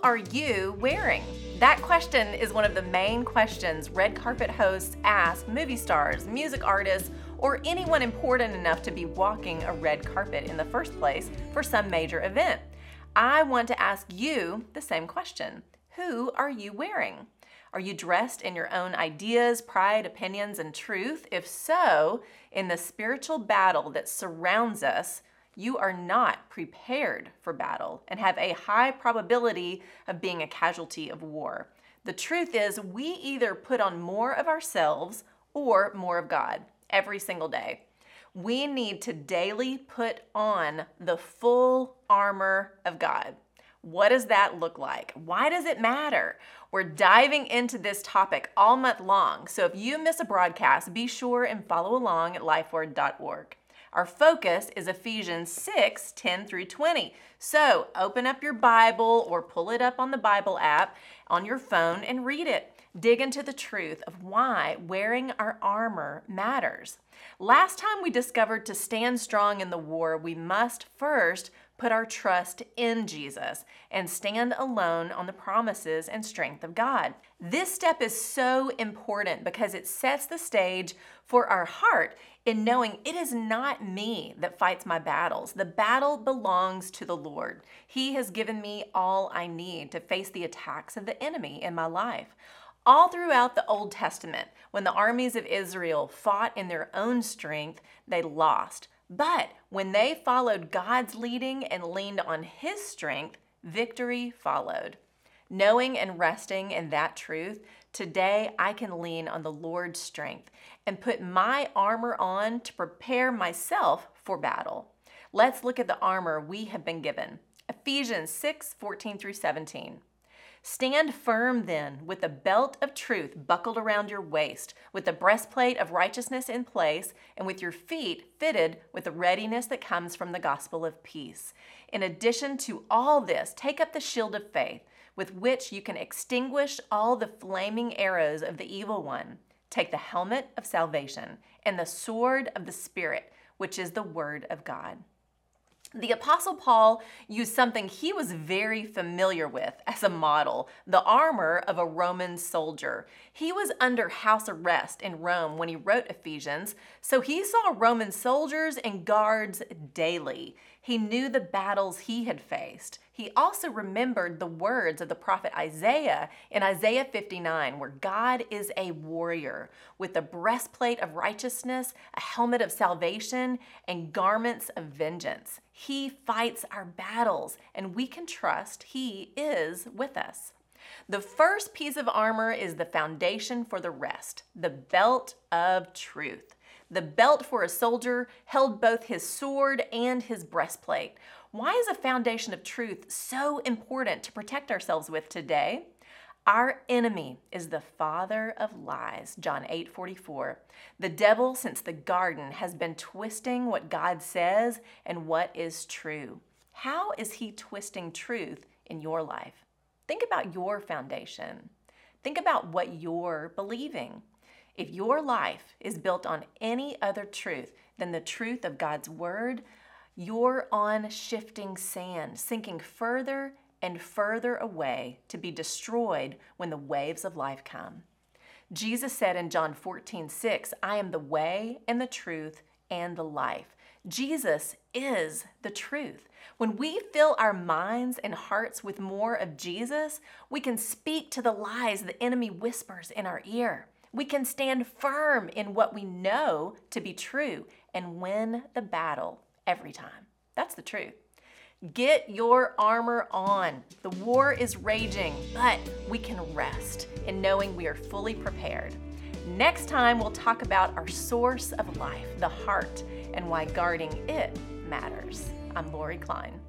are you wearing? That question is one of the main questions red carpet hosts ask movie stars, music artists, or anyone important enough to be walking a red carpet in the first place for some major event. I want to ask you the same question. Who are you wearing? Are you dressed in your own ideas, pride, opinions, and truth? If so, in the spiritual battle that surrounds us, you are not prepared for battle and have a high probability of being a casualty of war. The truth is, we either put on more of ourselves or more of God every single day. We need to daily put on the full armor of God. What does that look like? Why does it matter? We're diving into this topic all month long, so if you miss a broadcast, be sure and follow along at lifeword.org. Our focus is Ephesians 6:10 through 20. So open up your Bible or pull it up on the Bible app on your phone and read it. Dig into the truth of why wearing our armor matters. Last time we discovered to stand strong in the war, we must first put our trust in Jesus and stand alone on the promises and strength of God. This step is so important because it sets the stage for our heart in knowing it is not me that fights my battles. The battle belongs to the Lord. He has given me all I need to face the attacks of the enemy in my life. All throughout the Old Testament, when the armies of Israel fought in their own strength, they lost. But when they followed God's leading and leaned on His strength, victory followed. Knowing and resting in that truth, today I can lean on the Lord's strength and put my armor on to prepare myself for battle. Let's look at the armor we have been given. Ephesians 6:14 through 17. Stand firm then, with the belt of truth buckled around your waist, with the breastplate of righteousness in place, and with your feet fitted with the readiness that comes from the gospel of peace. In addition to all this, take up the shield of faith, with which you can extinguish all the flaming arrows of the evil one. Take the helmet of salvation and the sword of the Spirit, which is the word of God. The Apostle Paul used something he was very familiar with as a model, the armor of a Roman soldier. He was under house arrest in Rome when he wrote Ephesians, so he saw Roman soldiers and guards daily. He knew the battles he had faced. He also remembered the words of the prophet Isaiah in Isaiah 59, where God is a warrior with a breastplate of righteousness, a helmet of salvation, and garments of vengeance. He fights our battles, and we can trust He is with us. The first piece of armor is the foundation for the rest, the belt of truth. The belt for a soldier held both his sword and his breastplate. Why is a foundation of truth so important to protect ourselves with today? Our enemy is the father of lies, John 8:44. The devil, since the garden, has been twisting what God says and what is true. How is he twisting truth in your life? Think about your foundation. Think about what you're believing. If your life is built on any other truth than the truth of God's word, you're on shifting sand, sinking further and further away to be destroyed when the waves of life come. Jesus said in John 14:6, I am the way and the truth and the life. Jesus is the truth. When we fill our minds and hearts with more of Jesus, we can speak to the lies the enemy whispers in our ear. We can stand firm in what we know to be true and win the battle every time. That's the truth. Get your armor on. The war is raging, but we can rest in knowing we are fully prepared. Next time, we'll talk about our source of life, the heart, and why guarding it matters. I'm Lori Klein.